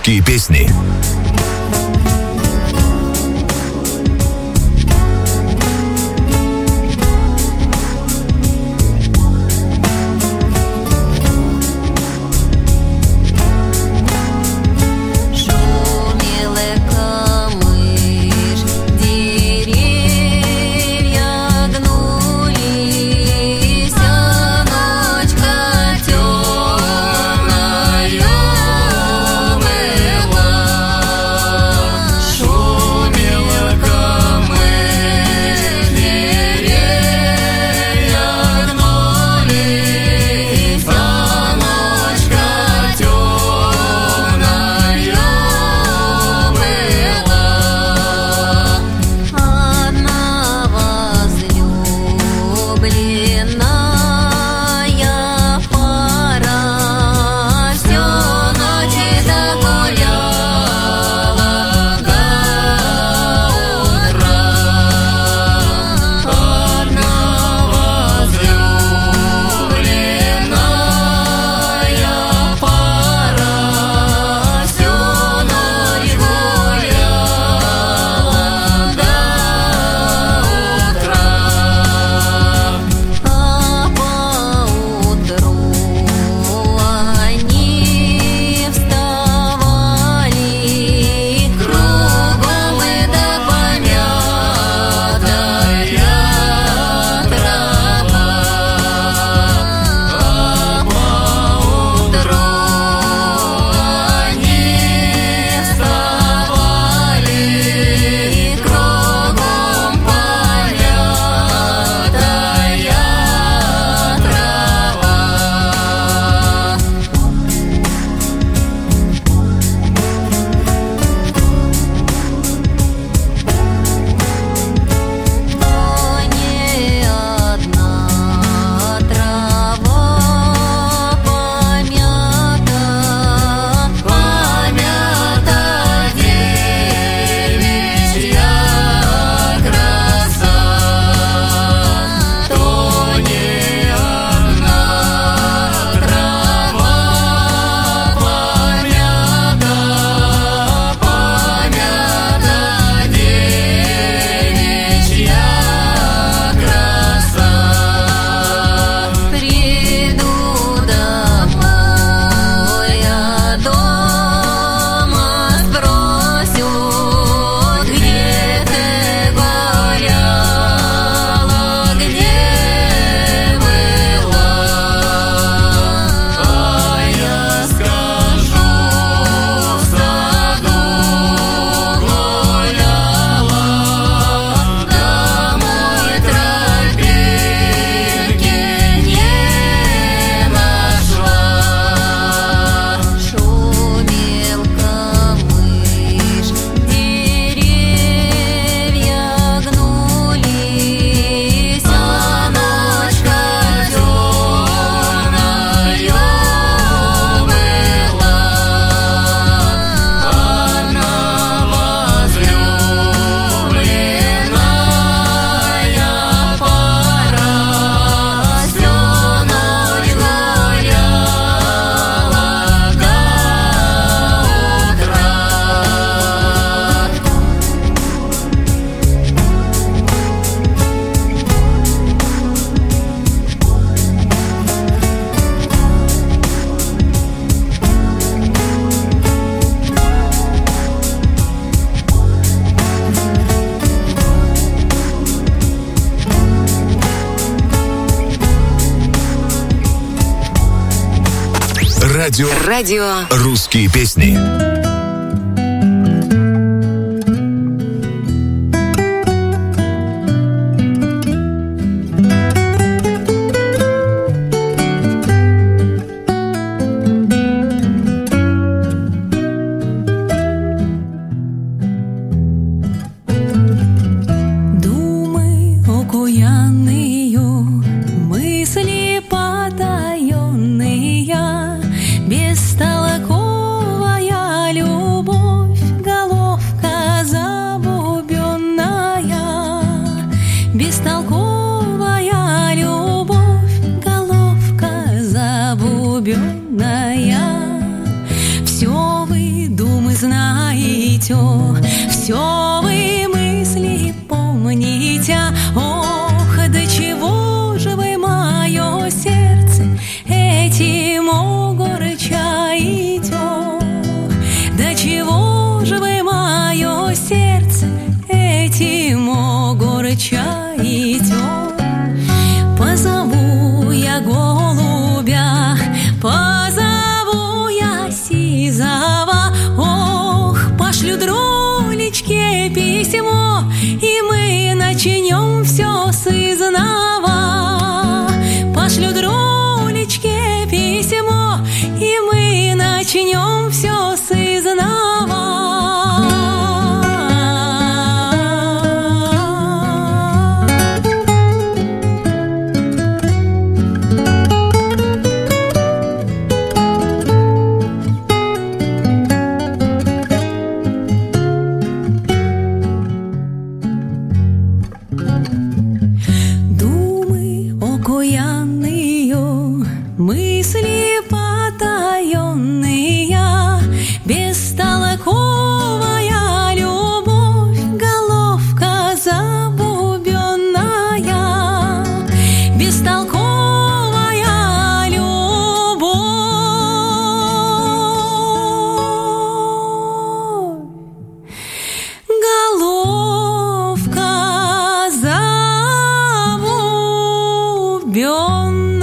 Русские песни. Радио «Русские песни». Бестолковая письмо горяча идет. Позову я голубя, позову я сизого. Ох, пошлю друлечке письмо, и мы начнем все с изнова. Пошлю друлечке письмо, и мы начнем все с изнова. Мысли потаенные, бестолковая любовь, головка забубенная, бестолковая любовь, головка забубенная.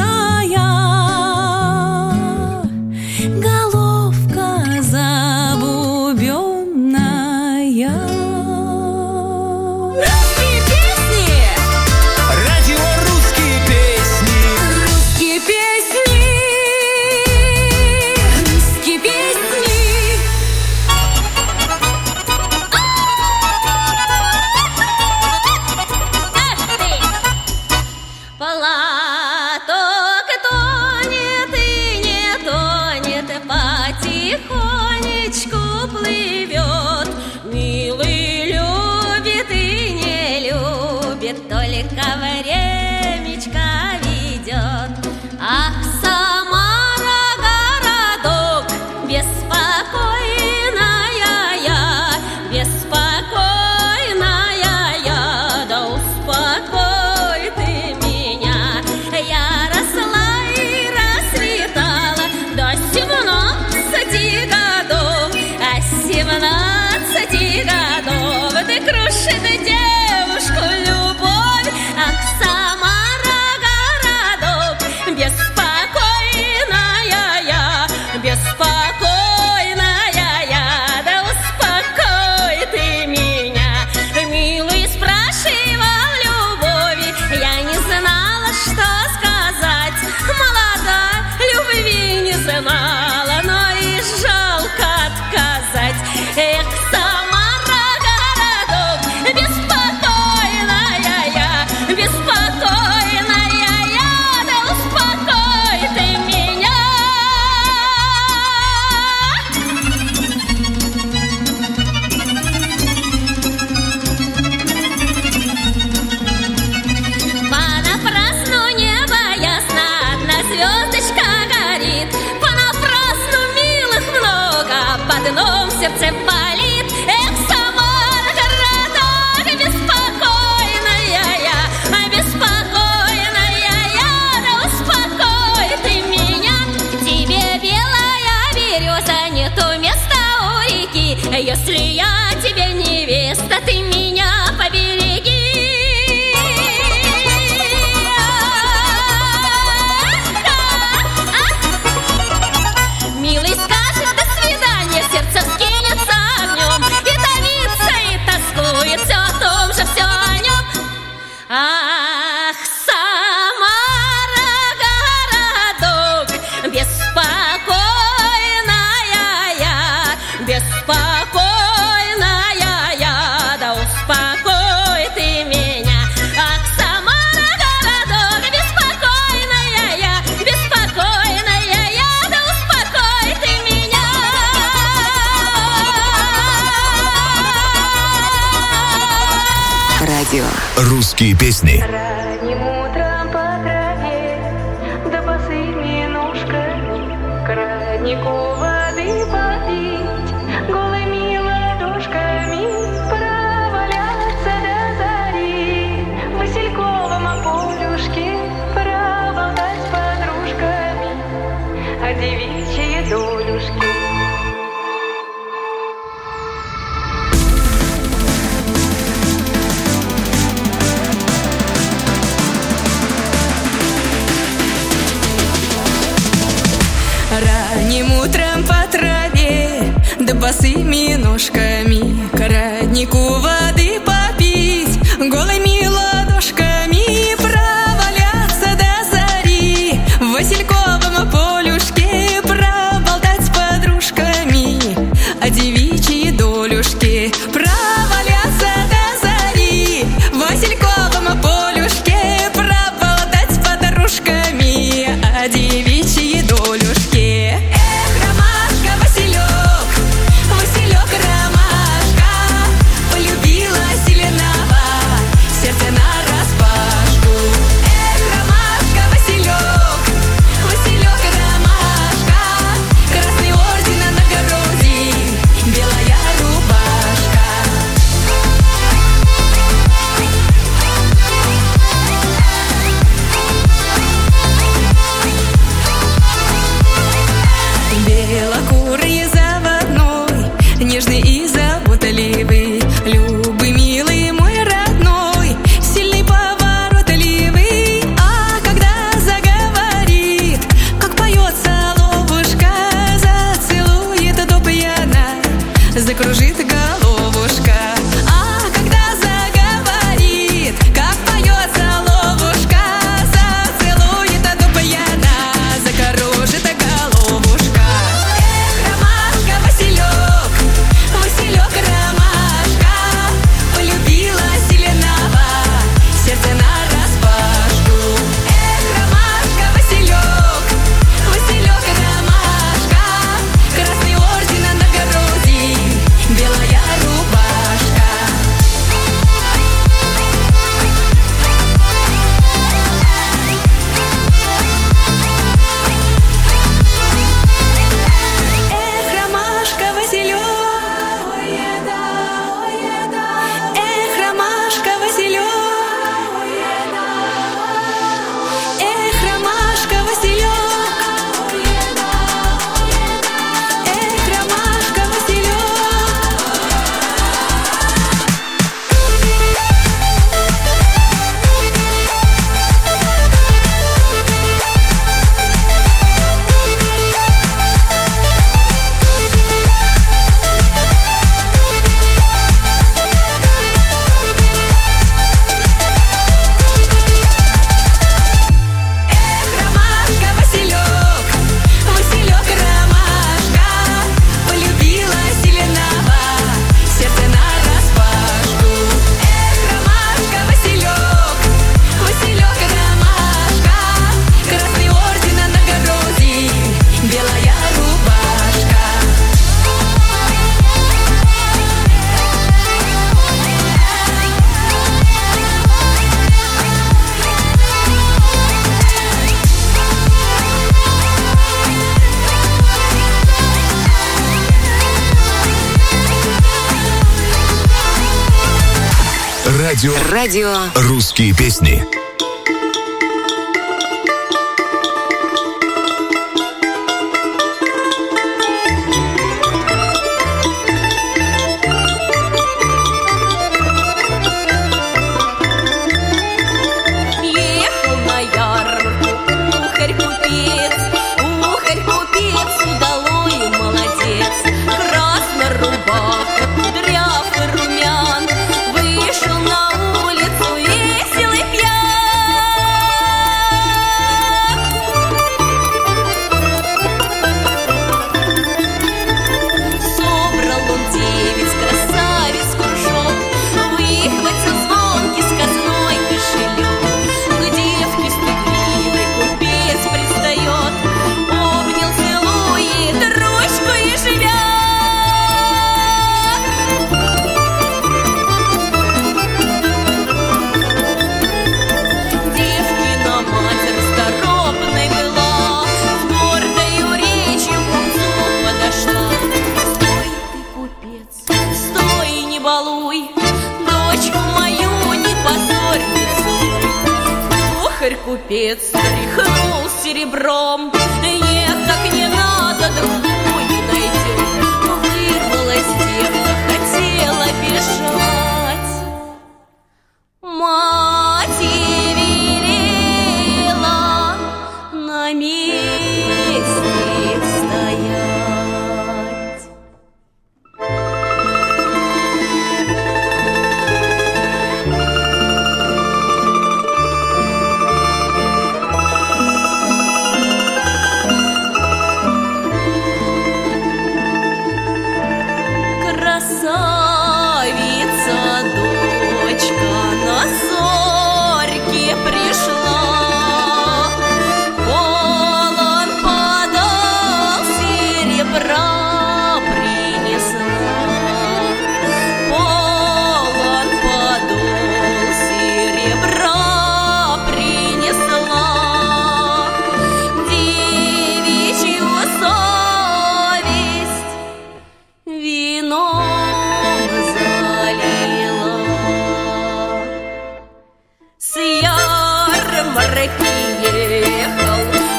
Потихонечку плывет, милый любит и не любит, только времечко ведет. Ах, Самара, городок, беспокойная я, беспокойная я, да успокой ты меня. Я росла и расцветала до 17 годов, а 17 годов ты крушит девушку любовь. Ах, Самара, городок, беспокойная я, беспокойная я, да успокой ты меня. Милый спрашивал любови, я не знала, что сказать. Молода, любви не знала, но и жалко отказать. Эх, Самара, городок, беспокойная я, беспокойная я, да успокой ты меня. Понапрасну небо ясно, одна звездочка горит. Понапрасну милых много, под одном сердце болит. Эх, Самара, городок, беспокойная я, беспокойная я, да успокой ты меня. Тебе белая береза, нету места у реки. Если я тебе невеста, ты меня побереги. Милый скажет до свидания, сердце вскинется огнем, и томится, и тоскует все о том же, все о нем. Ах, Самара, городок, беспокойная я, беспокойная я, да успокой ты меня. Ах, Самара, городок, беспокойная я, беспокойная я, да успокой ты меня. Радио. Русские песни. Ранним утром по траве, да босыми ножками к роднику воды попить, голыми ладошками проваляться до зари, в Васильковом полюшке проболтать с подружками о девичьей долюшке. да босыми ножками к роднику воды попить, голыми ладошками проваляться до зари, в васильковом полюшке проболтать с подружками о девичьей долюшке. Проваляться до зари, в васильковом полюшке проболтать с подружками о девичьей долюшке. Эх, ромашка, Василек, Василек, ромашка, полюбила зеленого, сердце нараспашку. Эх, ромашка, Василек, Василек, ромашка, красный орден на груди, белая рубашка. Белокурый заводной, нежный и заботливый, любый, милый мой родной, сильный, поворотливый. А когда заговорит, как поет соловушка, зацелует до пьяна, закружит головушка. А когда заговорит, как поет соловушка, зацелует до пьяна, закружит головушка. Эх, ромашка, Василек, Василек, ромашка, полюбила зеленого, сердце нараспашку. Эх, ромашка, Василек, Василек, ромашка, красный орден на груди, белая рубашка. Эх, ромашка, Василек, эх, ромашка, Василек, эх, ромашка, Василек, эх, ромашка, Василек. Эх, ромашка, Василек, Василек, ромашка, полюбила зеленого, сердце нараспашку. Эх, ромашка, Василек, Василек, ромашка, красный орден на груди, белая рубашка. Радио «Русские песни». Ехал на ярмарку ухарь-купец, удалой молодец. Красная рубаха, кудряв и румян, вышел на улицу веселый пьян. Собрал он девиц, красавиц кружок, выхватил звонкий сказной кошелек. К девке стыдливый купец пристает, обнял, целует, ручку и живет. Девкина мать расторопной была, с гордою речью к купцу подошла. Стой ты, купец, стой, не балуй, дочку мою не позорь лицом. Ухарь-купец тряхнул серебром, нет, так не надо, другую найдем. Вырвалась девка, хотела бежать, мать ей велела на месте стоять. ярмарки ехал.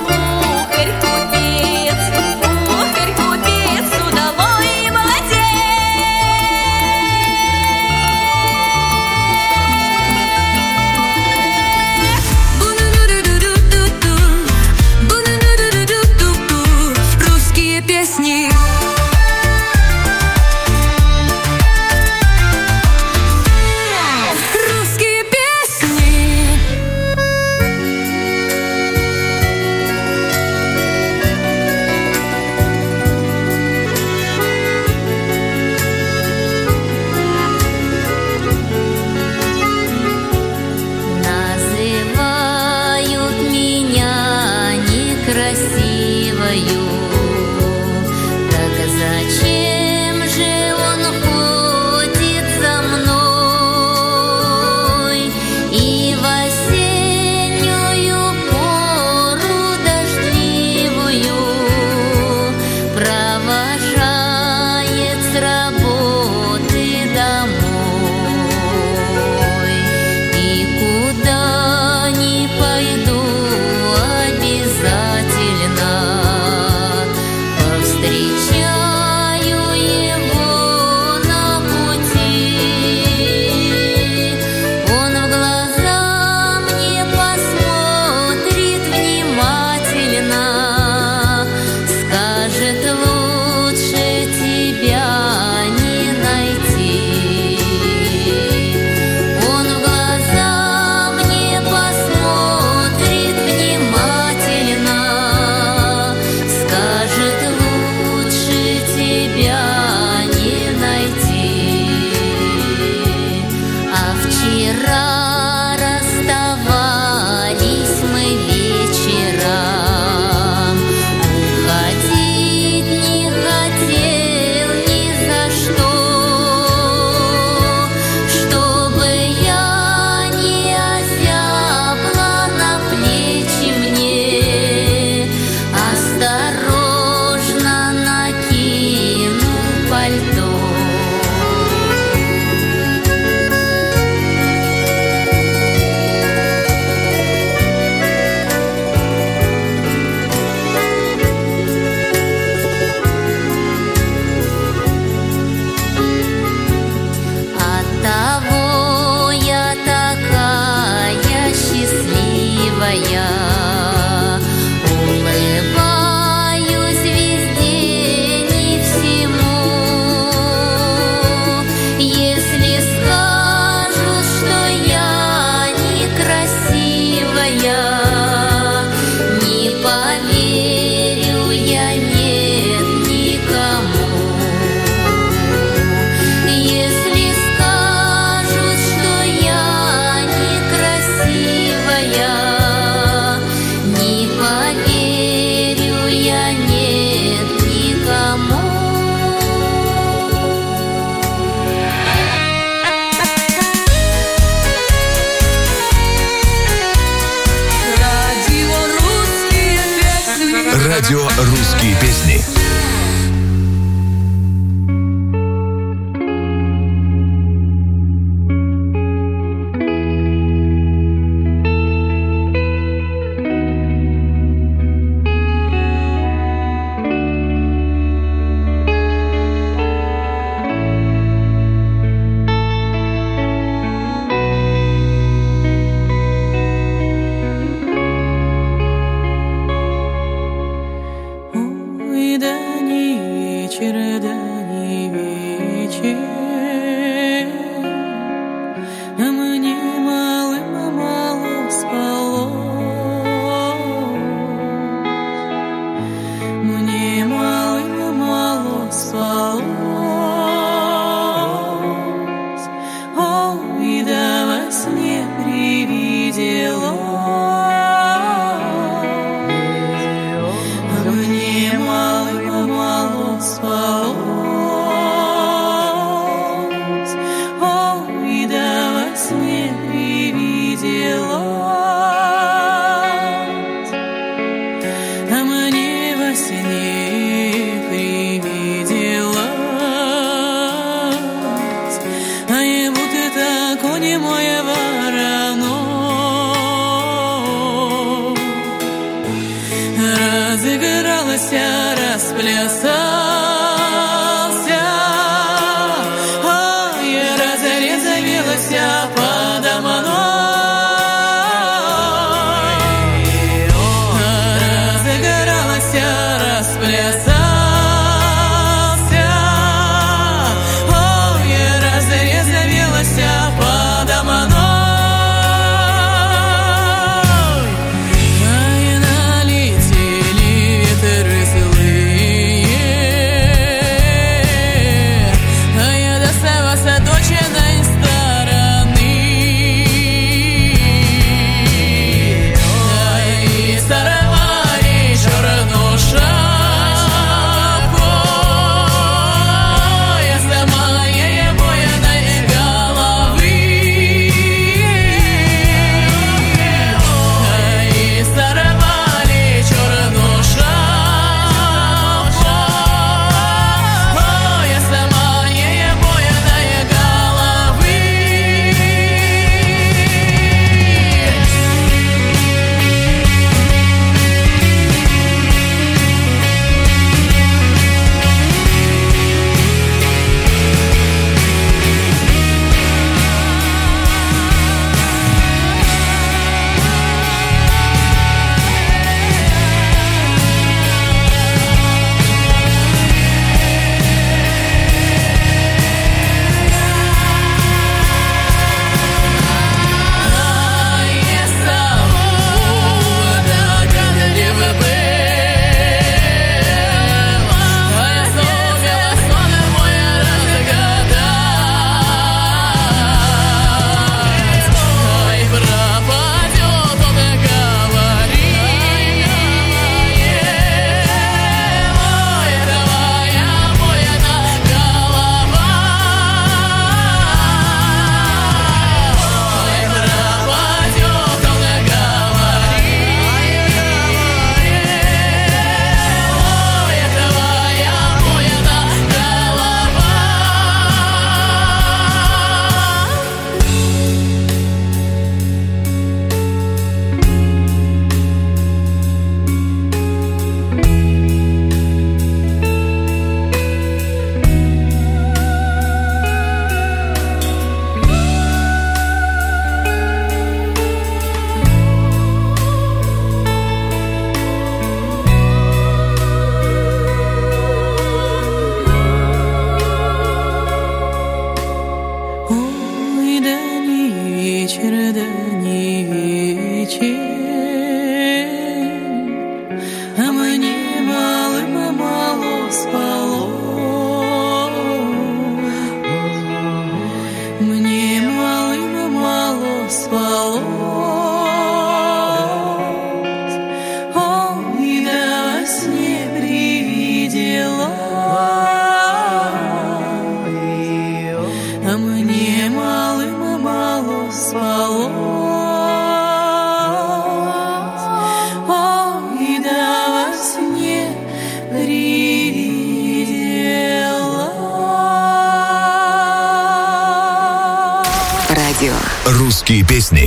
Ухарь купец, удалой молодец. Русские песни. красивою. Так зачем же он ходит за мной и в осеннюю пору дождливую провожает с работы домой? И куда ни пойду, обязательно повстречаю его на пути. Он в глаза мне посмотрит внимательно, скажет: лучше тебя не найти. Он в глаза мне посмотрит внимательно, скажет: лучше тебя не найти. А вчера расставались мы вечером, уходить не хотел ни за что, чтобы я не озябла на плечи мне, осторожно накинул пальто. Оттого я такая счастливая, улыбаюсь везде, не всему. Если скажут, что я некрасивая, не поверю я, нет, никому. Если скажут, что я некрасивая, не поверю я, нет, никому. Радио «Русские песни». Ой, да не вечер, да не вечер, а мне мало спалось. Мне мало спалось. Ой, да во сне привиделось. Мне мало спалось. Ой, да во сне привиделось. расплясался, ой, разрезавелся подо мной, разыгралась, расплясался, ой, разрезавелась подо мной. Русские песни.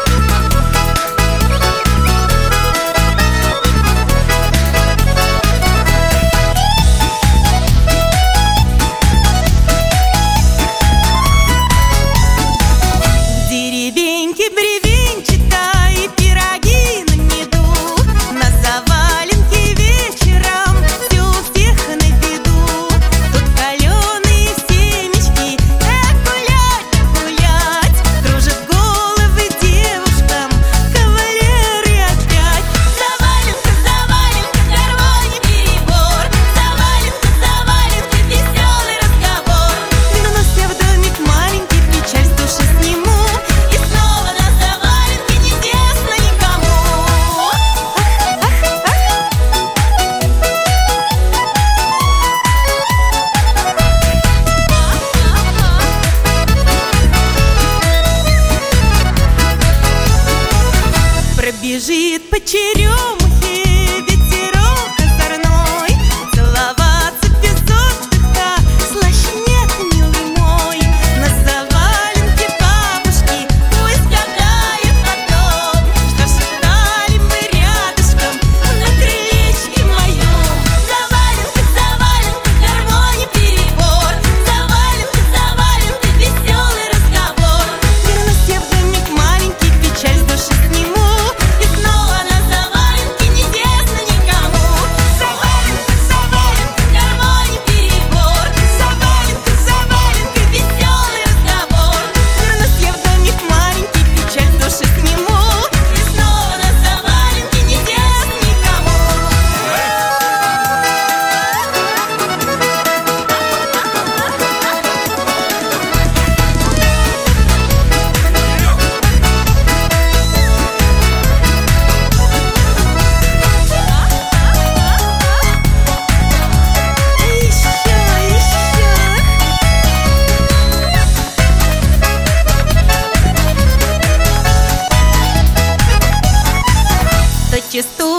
Бежит по черемухе ветерок озорной, целоваться без отдыха слаще нет, милый мой. На заваленке бабушки пусть гадает о том, что шептали мы рядышком на крылечке моем.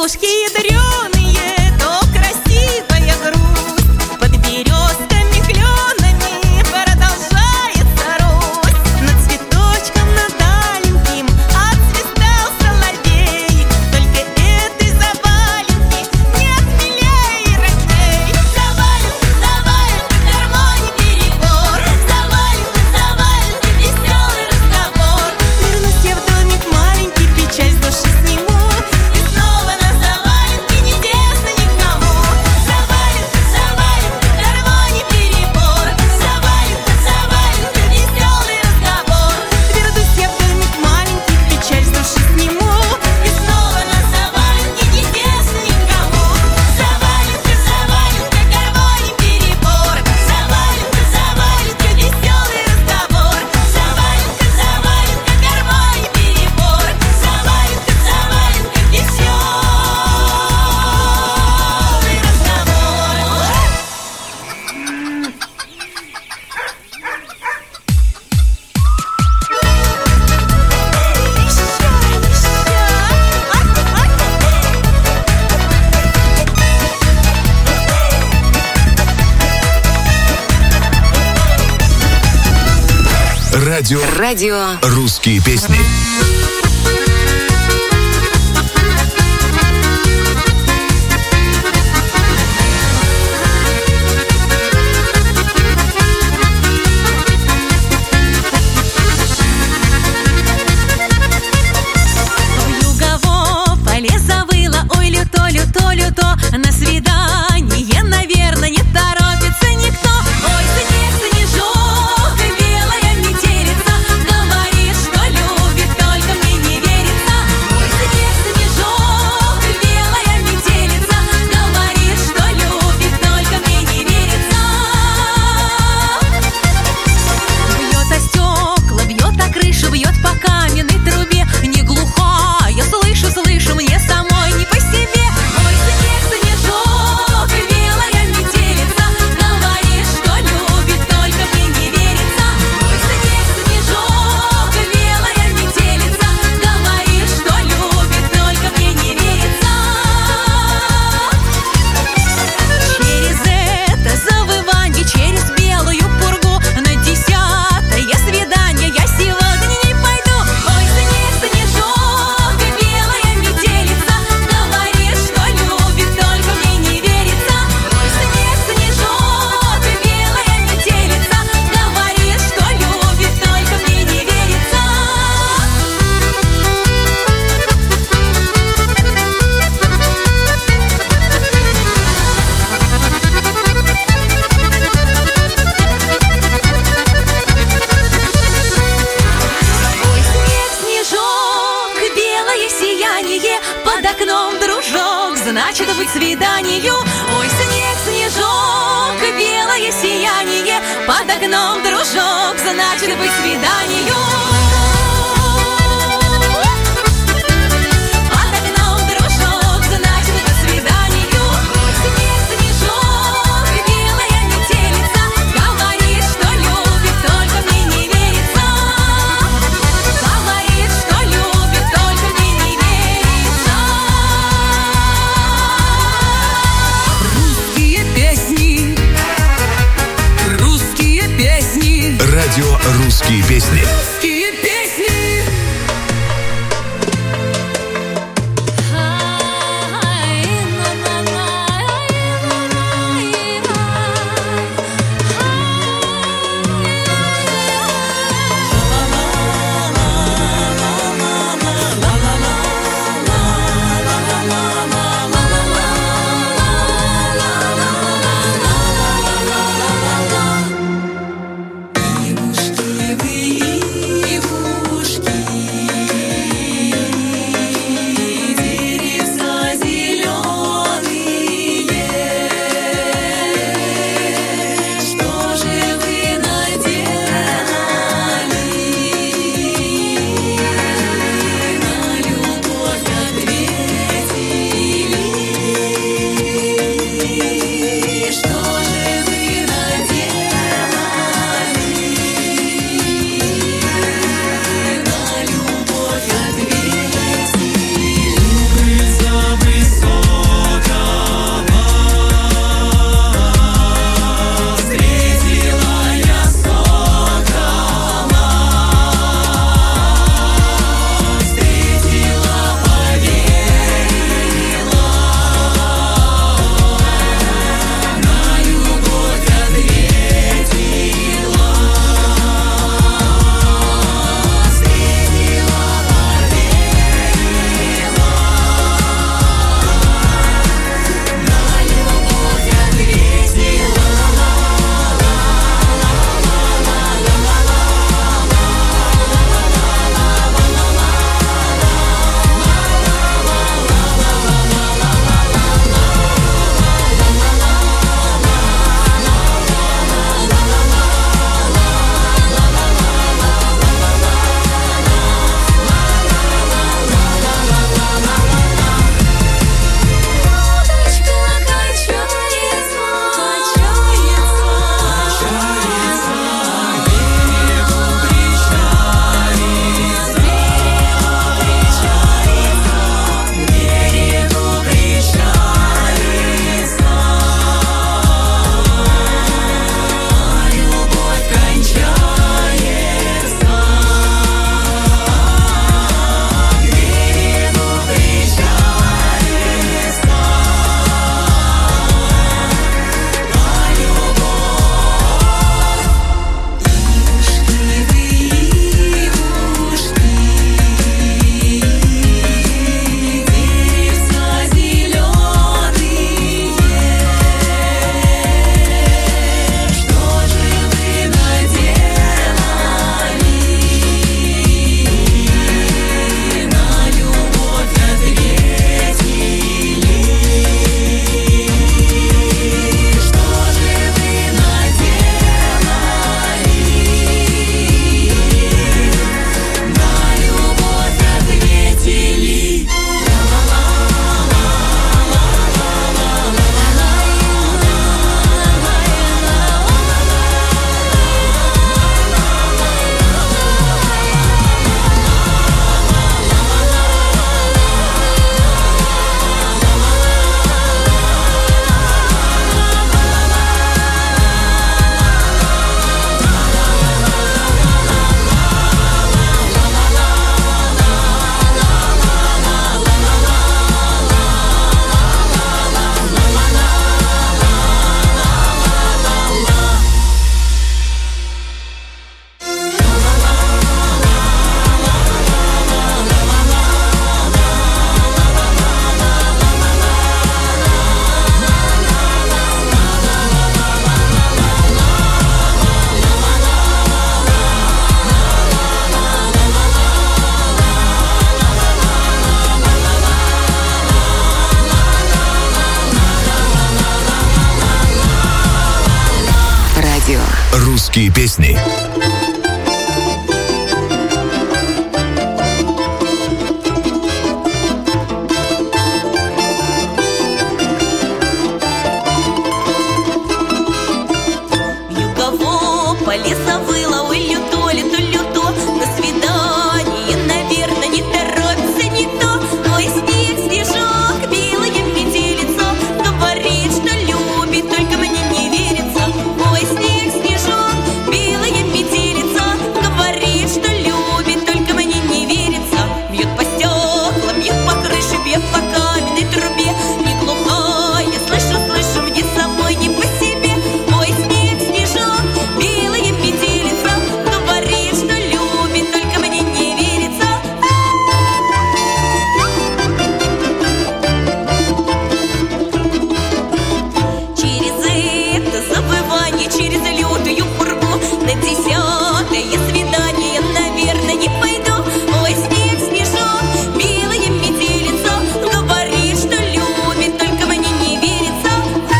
Ушки ядреные, то красивая грусть. Под березками кленами продолжается рост. Над цветочком, над аленьким отцветал соловей. Только этой заваленки нет милей и родней. Заваленка, заваленка, гармоний перебор. Заваленка, заваленка, веселый разговор. Вернусь я в домик маленький, печаль с души сниму. И снова на заваленке не тесно никому. Заваленка, заваленка, гармоний перебор. Заваленка, заваленка, веселый разговор. Вернусь я в домик маленький, печаль с души сниму. И снова на заваленке не тесно никому. Заваленка, заваленка, гармоний перебор. Заваленка, заваленка, веселый разговор. Заваленка, заваленка, гармоний перебор. Заваленка, заваленка, веселый разговор. Радио «Русские песни». Вьюгово поле завыло, ой, люто, люто, люто. На свидание, наверное, не торопится никто. Ой, снег, снежок, белая метелица, говорит, что любит, только мне не верится. Ой, снег, снежок, белая метелица, говорит, что любит, только мне не верится. Бьет о стекла, бьет о крышу, бьет по каменной трубе. Не глухая, слышу, слышу, мне самой не по себе. Ой, снег, снежок, белая метелица, говорит, что любит, только мне не верится. Ой, снег, снежок, белая метелица, говорит, что любит, только мне не верится. Через это завывание, через белую пургу, на 10-е свидание я сегодня не пойду. Ой, снег, снежок, белая метелица, говорит, что любит, только мне не верится. Ой, снег, снежок, белая метелица, говорит, что любит, только мне не верится. Ой, снег, снежок, белое сияние, под окном дружок, значит быть свиданию. Ой, снег, снежок, белое сияние, под окном дружок, значит быть свиданию. Под окном дружок, значит быть свиданию. Ой, снег, снежок, белая метелица, говорит, что любит, только мне не верится. Говорит, что любит, только мне не верится. Русские песни. Русские песни. Радио «Русские песни». Русские Русские песни. Леса выла, улю то, на свидание, наверное, не торопится не то. Ой, снег, снежок, белое метелицо, говорит, что любит, только мне не верится. Ой, снег, снежок, белое метелицо, говорит, что любит, только мне не верится. Бьет по стеклам, бьет по крыше, бьет по каменной трубе. Не глухая, слышу, мне самой не по себе. Ой, снег, снежок, белое метелица, говорит, что любит, только мне не верится. Через это забывание, через лютую пургу на 10-е свидание, наверное, не пойду. Ой, снег, снежок, белое метелица, говорит, что любит, только мне не верится.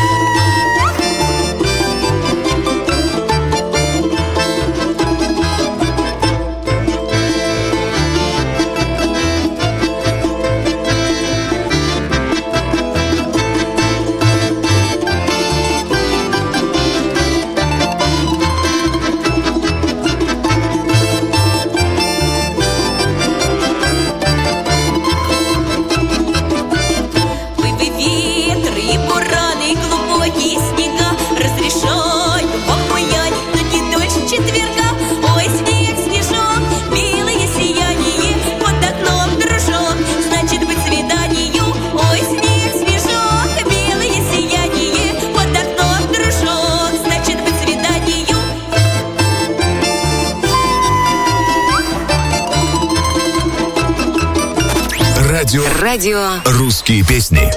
Вы ветры и бураны, и глубокие снега, разрешаю вам гулять, но не дольше четверга. Ой, снег, снежок, белое сияние, под окном дружок, значит быть свиданию. Ой, снег, снежок, белое сияние, под окном дружок, значит быть свиданию. Радио «Русские песни».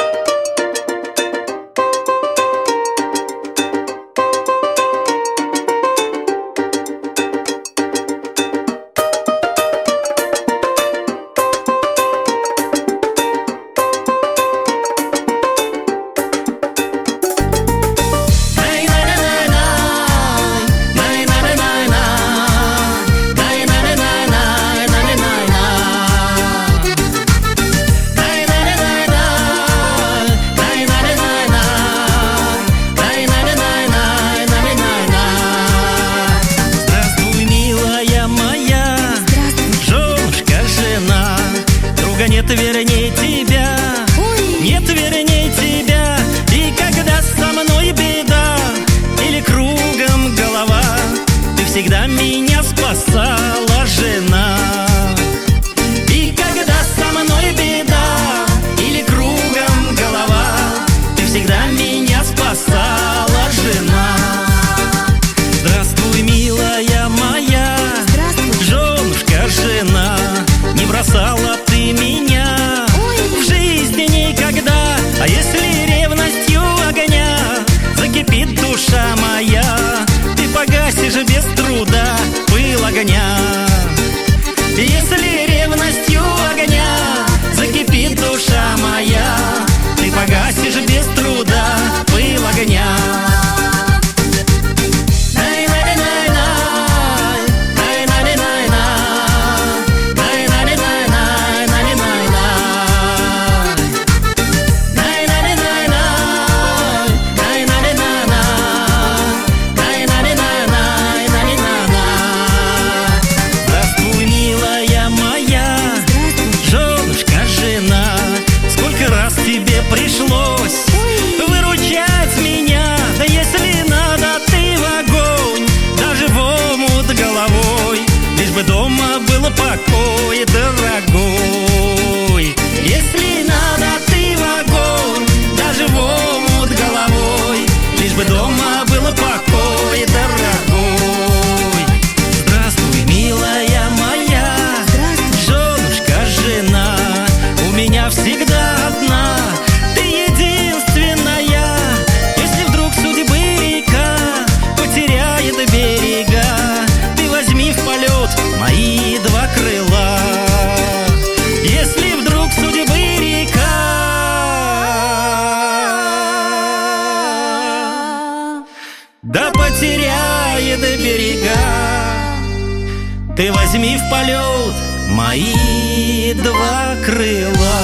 Здравствуй, милая моя, женушка, жена. Друга нет вернее тебя, нет вернее тебя. И когда со мной беда или кругом голова, ты всегда меня спасала, жена. И когда со мной беда или кругом голова, ты всегда меня спасала, жена. Здравствуй, милая моя, женушка, жена. Не бросала ты меня мои два крыла.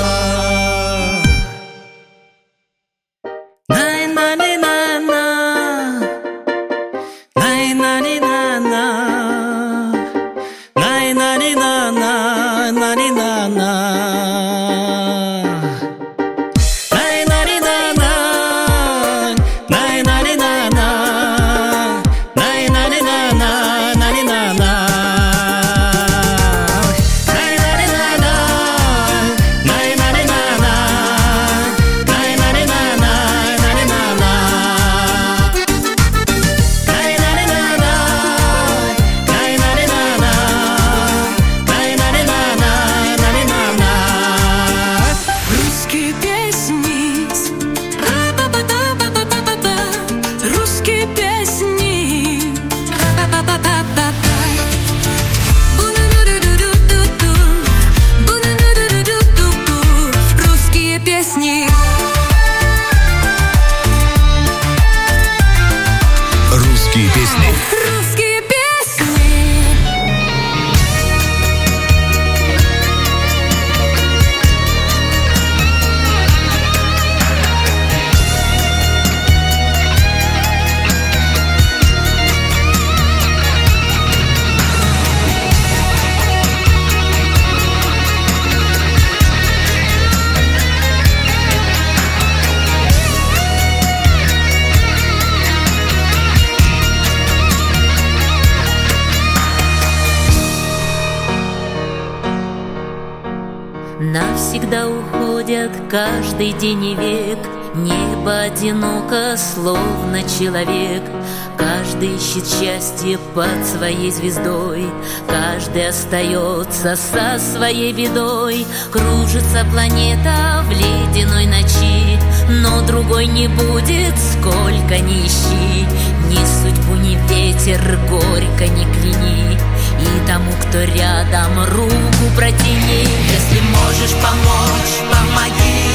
Навсегда уходят каждый день и век. Небо одиноко, словно человек. Каждый ищет счастье под своей звездой. Каждый остается со своей бедой. Кружится планета в ледяной ночи, но другой не будет, сколько ни ищи. Ни судьбу, ни ветер горько не кляни, и тому, кто рядом, руку протяни. Если можешь помочь, помоги.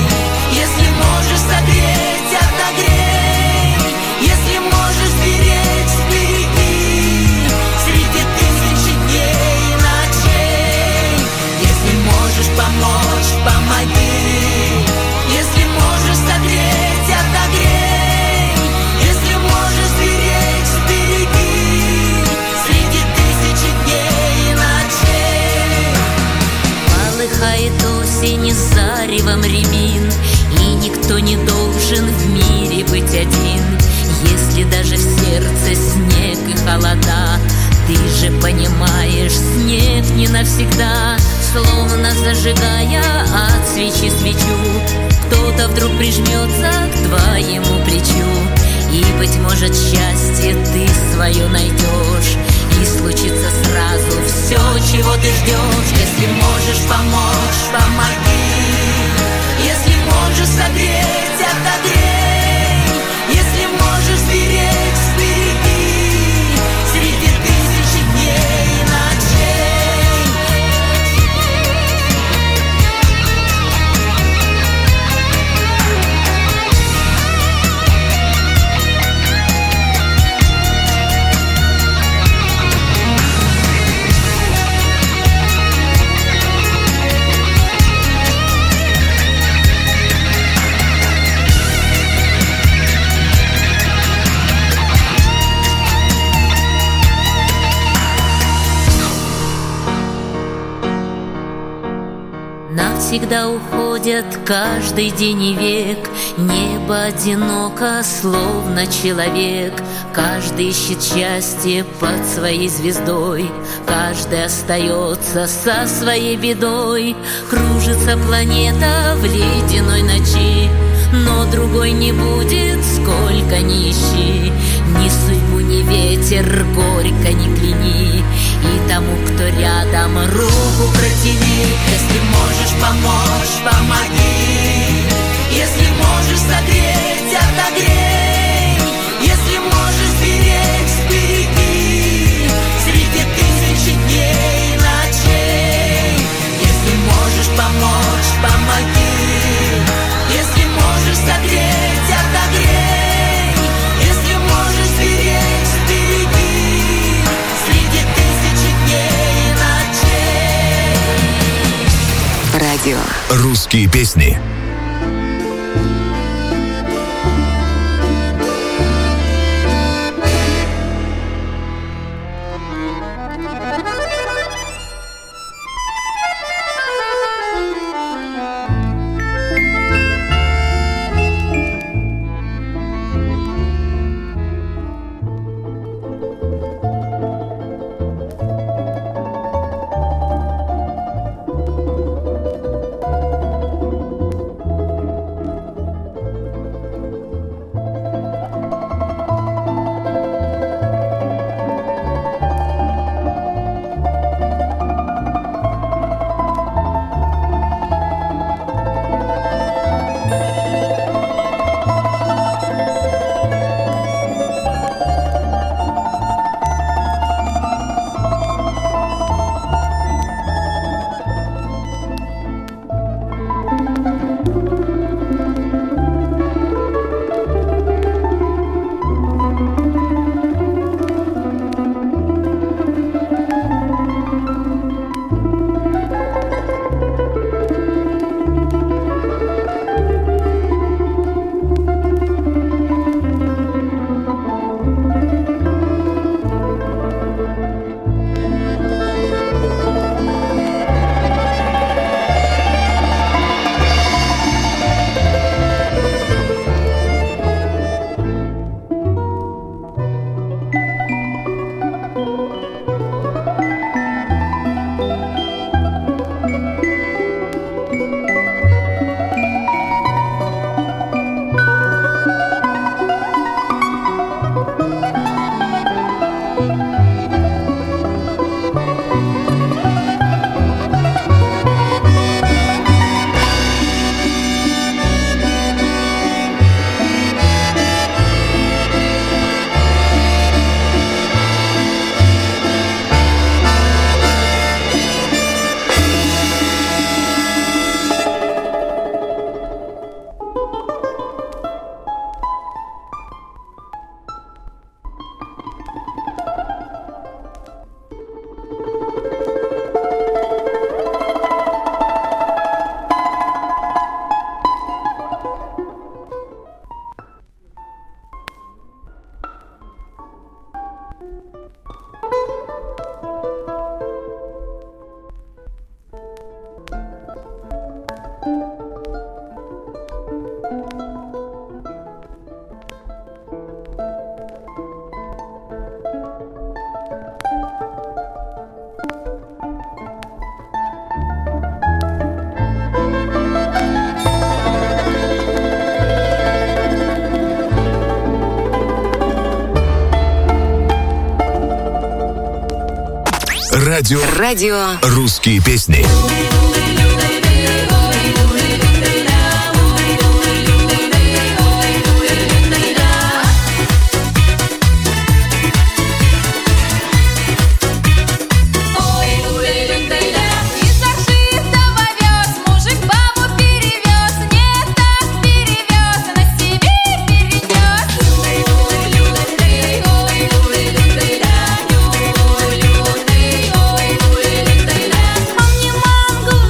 Если можешь согреть, отогрей. Если можешь беречь, сбереги среди тысячи дней и ночей. Если можешь помочь, помоги. Если можешь согреть, отогрей. Если можешь беречь, сбереги среди тысячи дней и ночей. Полыхает осень заревом рябин, и никто не должен в мире быть один. Если даже в сердце снег и холода, ты же понимаешь, снег не навсегда. Словно зажигая от свечи свечу, кто-то вдруг прижмется к твоему плечу. И, быть может, счастье ты свое найдешь, и случится сразу все, чего ты ждешь. Если можешь помочь, помоги. Если можешь согреть, отогрей. Если можешь сберечь, сбереги среди тысячи дней и ночей. Навсегда уходят каждый день и век. Небо одиноко, словно человек. Каждый ищет счастье под своей звездой. Каждый остается со своей бедой. Кружится планета в ледяной ночи, но другой не будет, сколько ни ищи. Ни судьбу, ни ветер горько не кляни, и тому, кто рядом, руку протяни. Если можешь помочь, помоги. Если можешь согреть, отогрей. Если можешь сберечь, сбереги среди тысячи дней и ночей. Если можешь помочь, помоги. Если можешь согреть, отогрей. Если можешь сберечь, сбереги среди тысячи дней и ночей. Радио. Русские песни. Радио. Русские песни. Манго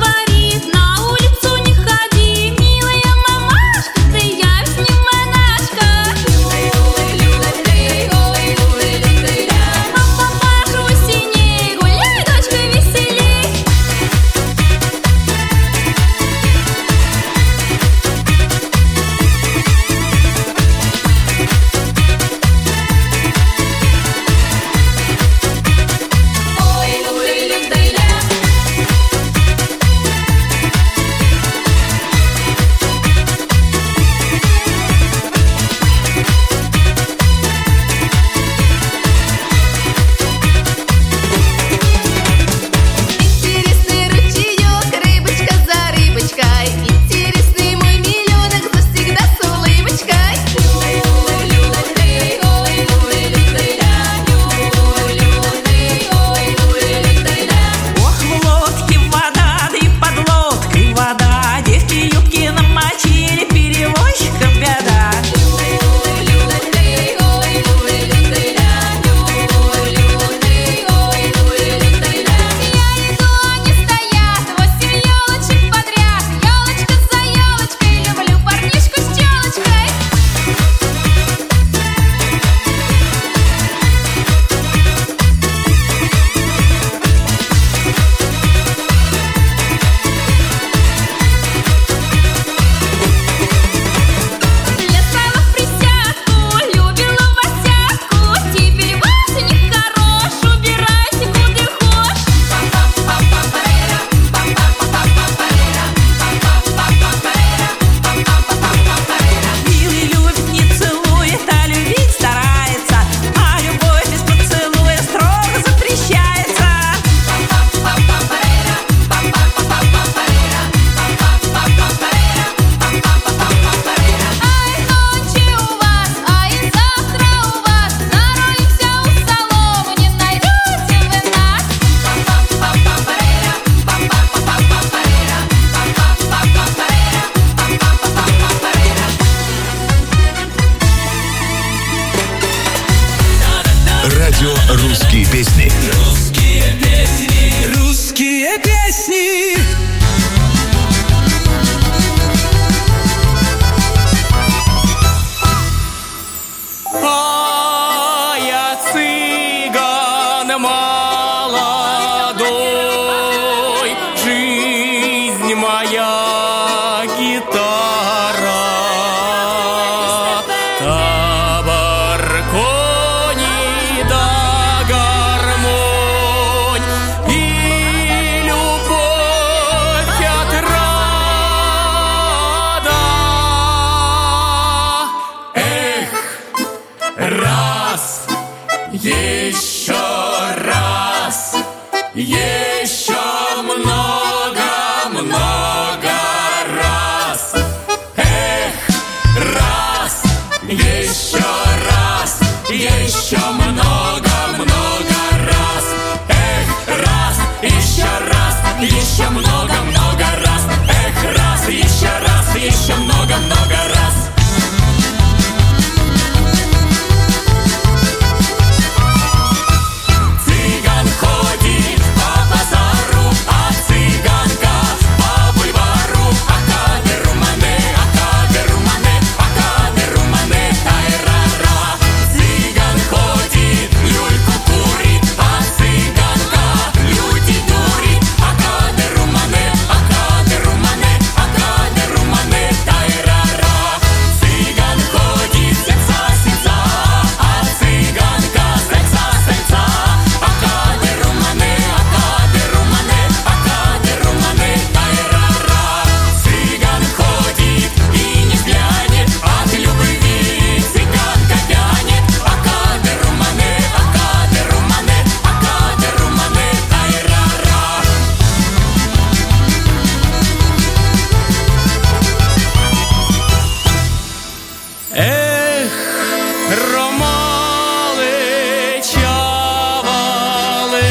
песни. А я цыган молодой, жизнь моя гитара, табор, кони да гармонь и любовь отрада. Эх, раз, еще раз, еще много раз. Эх, раз, еще раз, еще много раз. Эх, раз, еще много раз. Эх, раз, еще много раз. Цыган ходит по базару, а цыганка по бульвару. Акадерумане, тайрара. Цыган ходит, люльку курит, а цыганка люди дурит. Акадерумане, тайрара. Цыган ходит, сельца, а цыганка сельца. Акадерумане, тайрара. Цыган ходит и не взглянет, от любви цыганка вянет. Акадерумане, тайрара. Эх, ромалы, чавалы,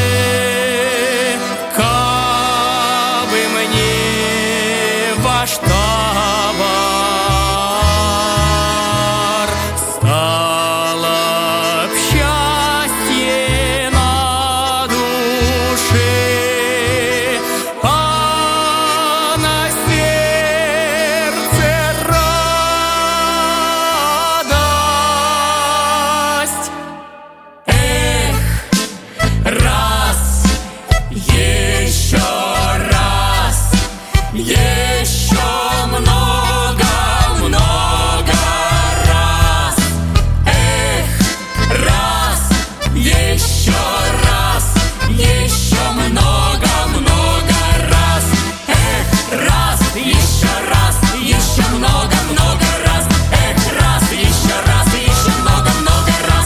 кабы мне ваш товар, стало б счастье на душе, а на сердце радость. Эх, раз, еще раз, еще много раз. Эх, раз, еще много раз. Эх, раз, еще много раз. Эх, раз, еще много раз.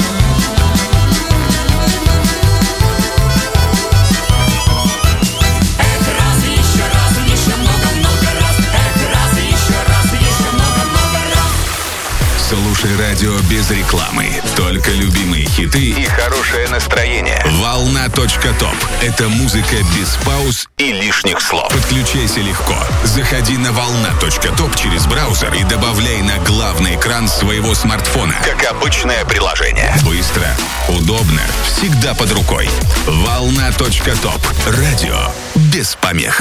Эх, раз, еще много раз. Эх, раз, еще много раз. Слушай радио без рекламы. Только любимые хиты и хорошее настроение. Волна.топ. Это музыка без пауз и лишних слов. Подключайся легко. Заходи на волна.топ через браузер и добавляй на главный экран своего смартфона. Как обычное приложение. Быстро, удобно, всегда под рукой. Волна.топ. Радио без помех.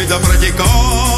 да протекай.